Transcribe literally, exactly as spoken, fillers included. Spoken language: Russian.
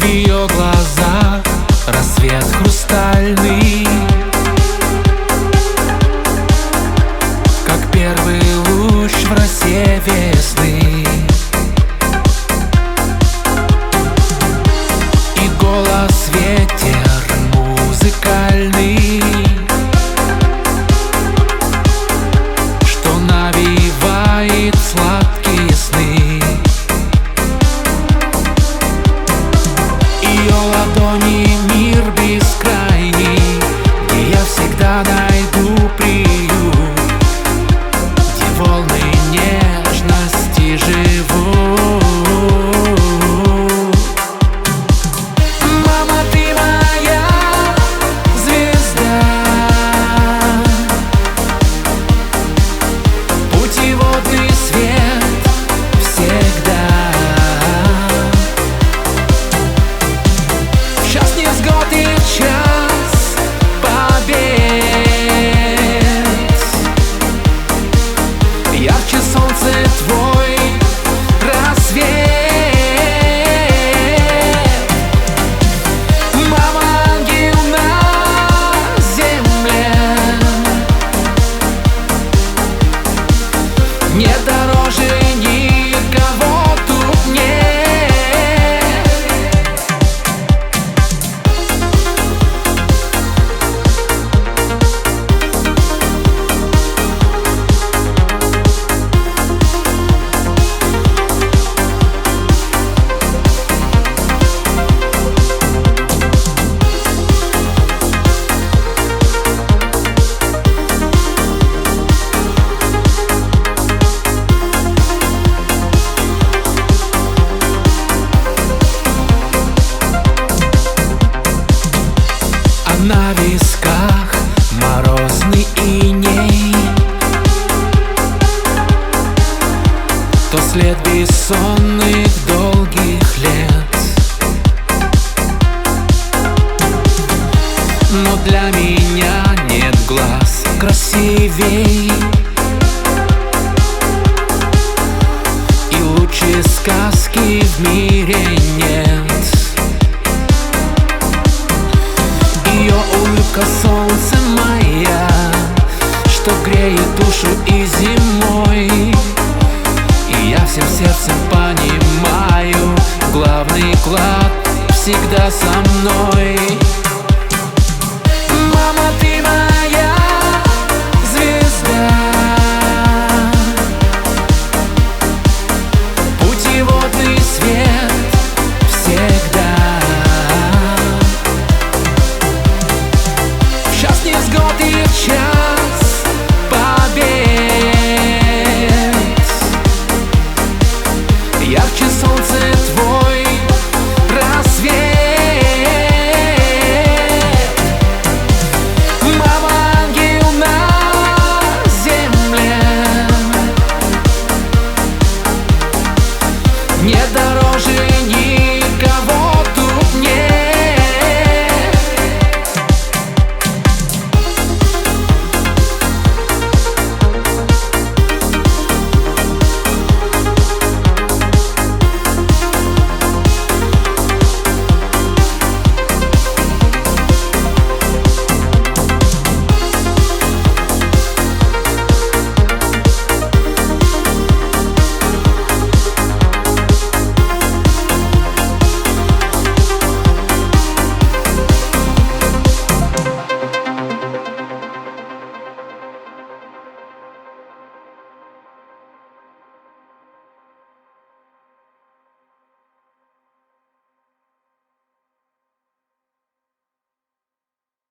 В ее глазах рассвет хрустальный, как первый луч в росе весны. И голос ветер музыкальный, что навевает сладкие сны. Ее ладони — мир бескрайний, где я всегда найду приют, где волны нежности живут. Мама, ты моя звезда, путеводный свет всегда. Час невзгод и час побед, ярче солнце твой рассвет. Мама, ангел на земле, не дороже никого тут нет. На висках морозный иней, то след бессонных долгих лет. Но для меня нет глаз красивей, и лучше сказки в мире нет. Ее улыбка — солнце моя, что греет душу и зимой. И я всем сердцем понимаю, главный клад всегда со мной. Мама, ты моя звезда, путеводный свет всегда. Час невзгод и час побед, ярче солнце твой рассвет. Мама, ангел на земле, не дороже никого.